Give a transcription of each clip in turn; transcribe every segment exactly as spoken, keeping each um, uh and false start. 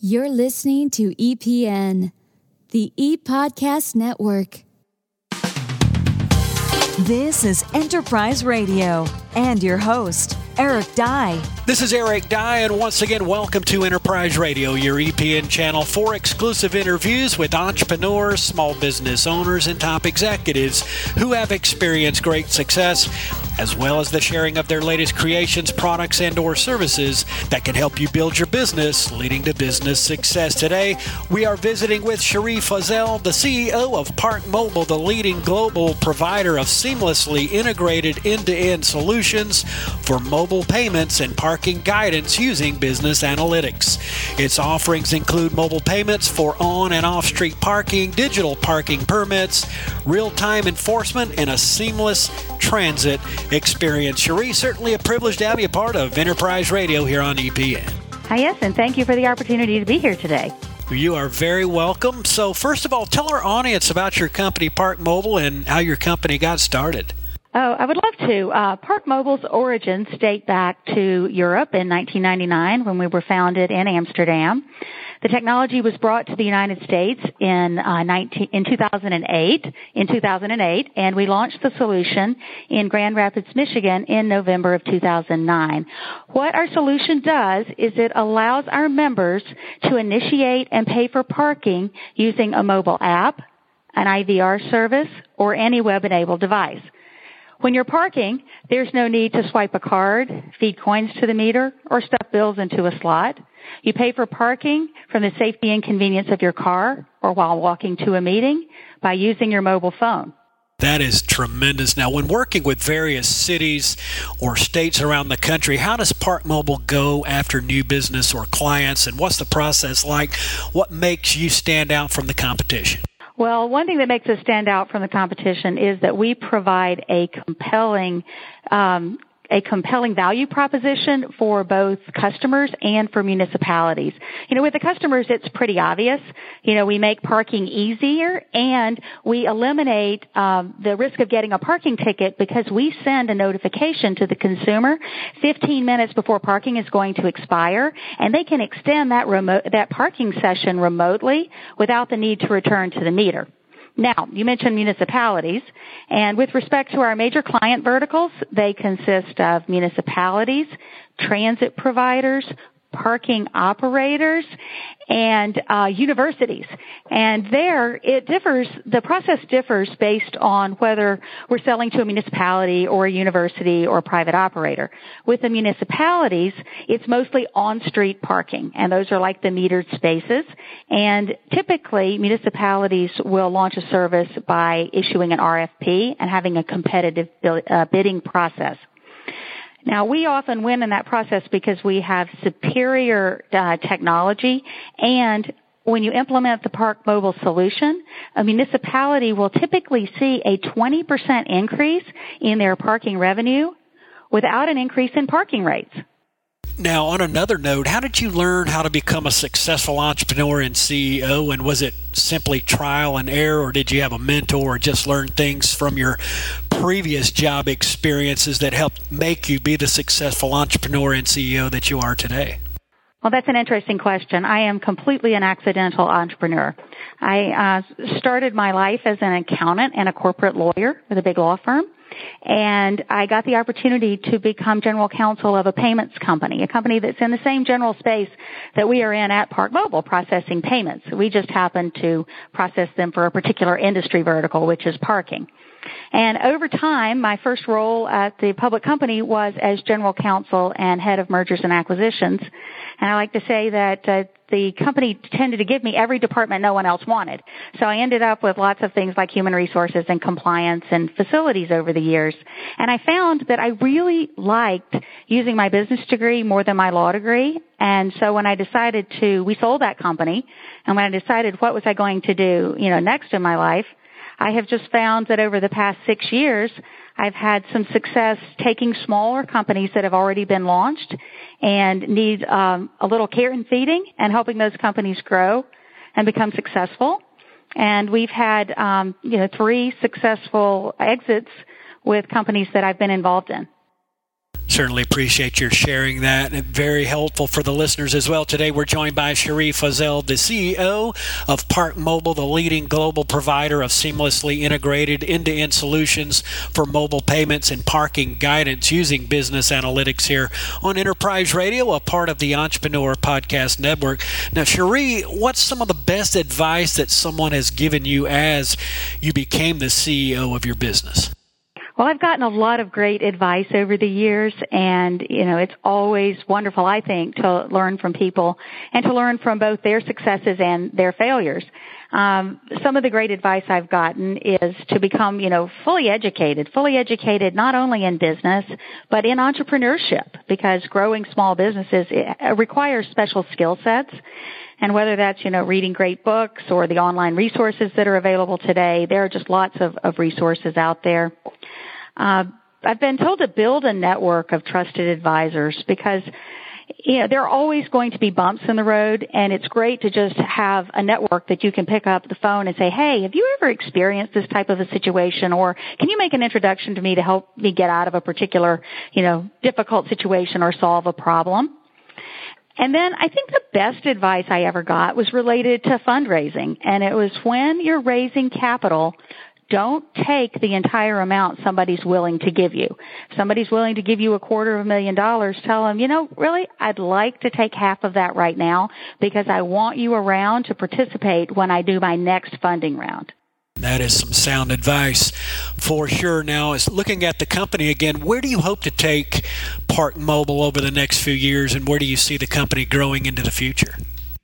You're listening to E P N, the ePodcast Network. This is Enterprise Radio and your host, Eric Dye. This is Eric Dye, and once again, welcome to Enterprise Radio, your E P N channel for exclusive interviews with entrepreneurs, small business owners, and top executives who have experienced great success, as well as the sharing of their latest creations, products, and or services that can help you build your business, leading to business success. Today, we are visiting with Cherie Feazell, the C E O of Park Mobile, the leading global provider of seamlessly integrated end-to-end solutions for mobile payments and parking guidance using business analytics. Its offerings include mobile payments for on and off-street parking, digital parking permits, real-time enforcement, and a seamless transit experience. Cherie, certainly a privilege to have you a part of Enterprise Radio here on E P N. Hi, yes, and thank you for the opportunity to be here today. You are very welcome. So first of all, tell our audience about your company, Park Mobile, and how your company got started. Oh, I would love to. Uh, Park Mobile's origins date back to Europe in nineteen ninety-nine when we were founded in Amsterdam. The technology was brought to the United States in uh, nineteen, in two thousand eight, in two thousand eight, and we launched the solution in Grand Rapids, Michigan in November of two thousand nine. What our solution does is it allows our members to initiate and pay for parking using a mobile app, an I V R service, or any web-enabled device. When you're parking, there's no need to swipe a card, feed coins to the meter, or stuff bills into a slot. You pay for parking from the safety and convenience of your car or while walking to a meeting by using your mobile phone. That is tremendous. Now, when working with various cities or states around the country, how does Park Mobile go after new business or clients, and what's the process like? What makes you stand out from the competition? Well, one thing that makes us stand out from the competition is that we provide a compelling um, a compelling value proposition for both customers and for municipalities. You know, with the customers, it's pretty obvious. You know, we make parking easier, and we eliminate um, the risk of getting a parking ticket because we send a notification to the consumer fifteen minutes before parking is going to expire, and they can extend that remote that parking session remotely without the need to return to the meter. Now, you mentioned municipalities, and with respect to our major client verticals, they consist of municipalities, transit providers, parking operators, and uh, universities. And there, it differs, the process differs based on whether we're selling to a municipality or a university or a private operator. With the municipalities, it's mostly on-street parking, and those are like the metered spaces. And typically, municipalities will launch a service by issuing an R F P and having a competitive uh, bidding process. Now, we often win in that process because we have superior uh, technology, and when you implement the Park Mobile solution, a municipality will typically see a twenty percent increase in their parking revenue without an increase in parking rates. Now, on another note, how did you learn how to become a successful entrepreneur and C E O? And was it simply trial and error, or did you have a mentor, or just learn things from your previous job experiences that helped make you be the successful entrepreneur and C E O that you are today? Well, that's an interesting question. I am completely an accidental entrepreneur. I uh, started my life as an accountant and a corporate lawyer with a big law firm. And I got the opportunity to become general counsel of a payments company, a company that's in the same general space that we are in at Park Mobile, processing payments. We just happen to process them for a particular industry vertical, which is parking. And over time, my first role at the public company was as general counsel and head of mergers and acquisitions. And I like to say that uh, the company tended to give me every department no one else wanted. So I ended up with lots of things like human resources and compliance and facilities over the years. And I found that I really liked using my business degree more than my law degree. And so when I decided to, we sold that company, and when I decided what was I going to do, you know, next in my life, I have just found that over the past six years, I've had some success taking smaller companies that have already been launched and need um, a little care and feeding and helping those companies grow and become successful. And we've had, um, you know, three successful exits with companies that I've been involved in. Certainly appreciate your sharing that, and very helpful for the listeners as well. Today we're joined by Cherie Feazell, the C E O of ParkMobile, the leading global provider of seamlessly integrated end-to-end solutions for mobile payments and parking guidance using business analytics here on Enterprise Radio, a part of the Entrepreneur Podcast Network. Now, Cherie, what's some of the best advice that someone has given you as you became the C E O of your business? Well, I've gotten a lot of great advice over the years, and, you know, it's always wonderful, I think, to learn from people and to learn from both their successes and their failures. Um, some of the great advice I've gotten is to become, you know, fully educated, fully educated not only in business, but in entrepreneurship, because growing small businesses requires special skill sets. And whether that's, you know, reading great books or the online resources that are available today, there are just lots of, of resources out there. Uh, I've been told to build a network of trusted advisors because, you know, there are always going to be bumps in the road, and it's great to just have a network that you can pick up the phone and say, hey, have you ever experienced this type of a situation, or can you make an introduction to me to help me get out of a particular, you know, difficult situation or solve a problem? And then I think the best advice I ever got was related to fundraising, and it was when you're raising capital, don't take the entire amount somebody's willing to give you. If somebody's willing to give you a quarter of a million dollars, tell them, you know, really, I'd like to take half of that right now because I want you around to participate when I do my next funding round. That is some sound advice for sure. Now, as looking at the company again, where do you hope to take ParkMobile over the next few years, and where do you see the company growing into the future?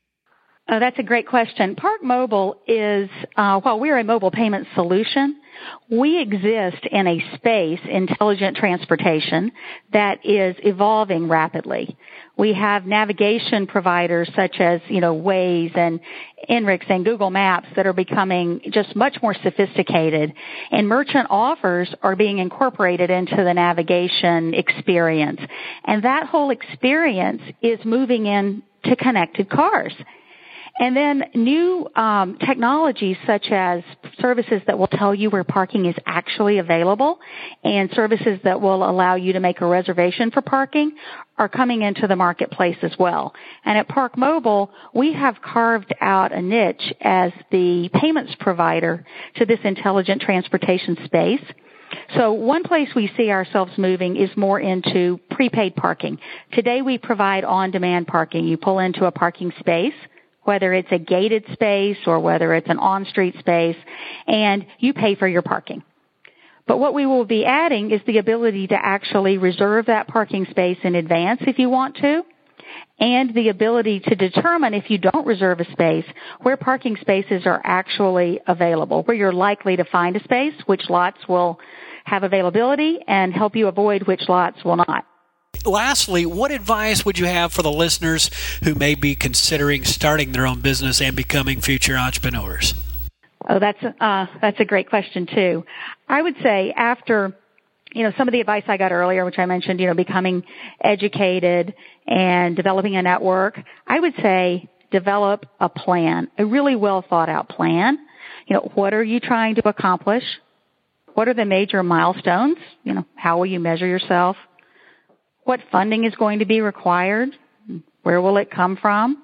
Oh, that's a great question. ParkMobile is, uh, while we're a mobile payment solution, we exist in a space, intelligent transportation, that is evolving rapidly. We have navigation providers such as, you know, Waze and Inrix and Google Maps that are becoming just much more sophisticated, and merchant offers are being incorporated into the navigation experience. And that whole experience is moving into connected cars. And then new um, technologies such as services that will tell you where parking is actually available and services that will allow you to make a reservation for parking are coming into the marketplace as well. And at ParkMobile, we have carved out a niche as the payments provider to this intelligent transportation space. So one place we see ourselves moving is more into prepaid parking. Today we provide on-demand parking. You pull into a parking space, whether it's a gated space or whether it's an on-street space, and you pay for your parking. But what we will be adding is the ability to actually reserve that parking space in advance if you want to, and the ability to determine if you don't reserve a space where parking spaces are actually available, where you're likely to find a space, which lots will have availability, and help you avoid which lots will not. Lastly, what advice would you have for the listeners who may be considering starting their own business and becoming future entrepreneurs? Oh, that's uh, that's a great question too. I would say after, you know, some of the advice I got earlier, which I mentioned, you know, becoming educated and developing a network, I would say develop a plan, a really well thought out plan. You know, what are you trying to accomplish? What are the major milestones? You know, how will you measure yourself? What funding is going to be required? Where will it come from?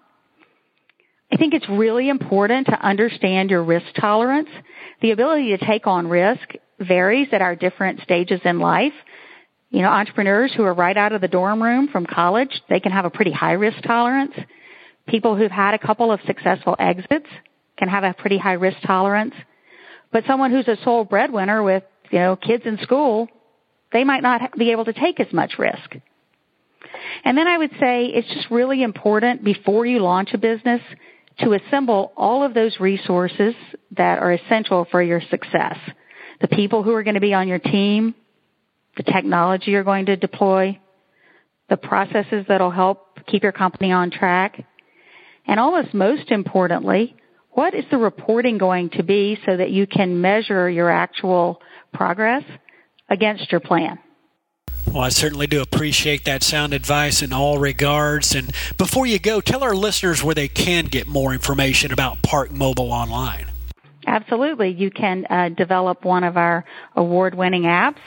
I think it's really important to understand your risk tolerance. The ability to take on risk varies at our different stages in life. You know, entrepreneurs who are right out of the dorm room from college, they can have a pretty high risk tolerance. People who've had a couple of successful exits can have a pretty high risk tolerance. But someone who's a sole breadwinner with, you know, kids in school, they might not be able to take as much risk. And then I would say it's just really important before you launch a business to assemble all of those resources that are essential for your success. The people who are going to be on your team, the technology you're going to deploy, the processes that will help keep your company on track, and almost most importantly, what is the reporting going to be so that you can measure your actual progress against your plan? Well, I certainly do appreciate that sound advice in all regards. And before you go, tell our listeners where they can get more information about ParkMobile online. Absolutely. You can uh, develop one of our award-winning apps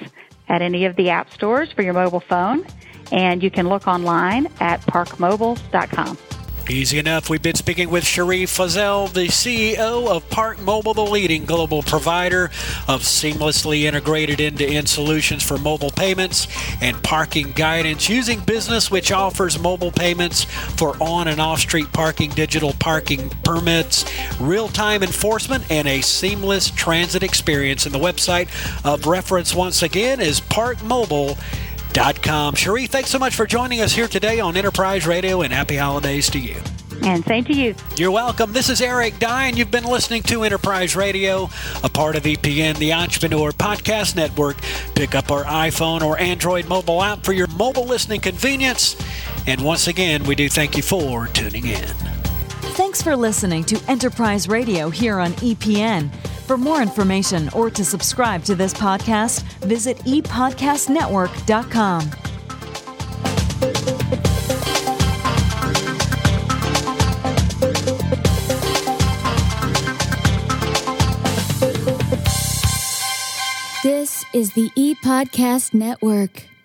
at any of the app stores for your mobile phone, and you can look online at park mobile dot com. Easy enough. We've been speaking with Cherie Feazell, the C E O of Park Mobile, the leading global provider of seamlessly integrated end-to-end solutions for mobile payments and parking guidance, using business which offers mobile payments for on- and off-street parking, digital parking permits, real-time enforcement, and a seamless transit experience. And the website of reference, once again, is park mobile dot com. Cherie, thanks so much for joining us here today on Enterprise Radio, and happy holidays to you. And same to you. You're welcome. This is Eric Dye, and you've been listening to Enterprise Radio, a part of E P N, the Entrepreneur Podcast Network. Pick up our iPhone or Android mobile app for your mobile listening convenience. And once again, we do thank you for tuning in. Thanks for listening to Enterprise Radio here on E P N. For more information or to subscribe to this podcast, visit e podcast network dot com. This is the E-Podcast Network.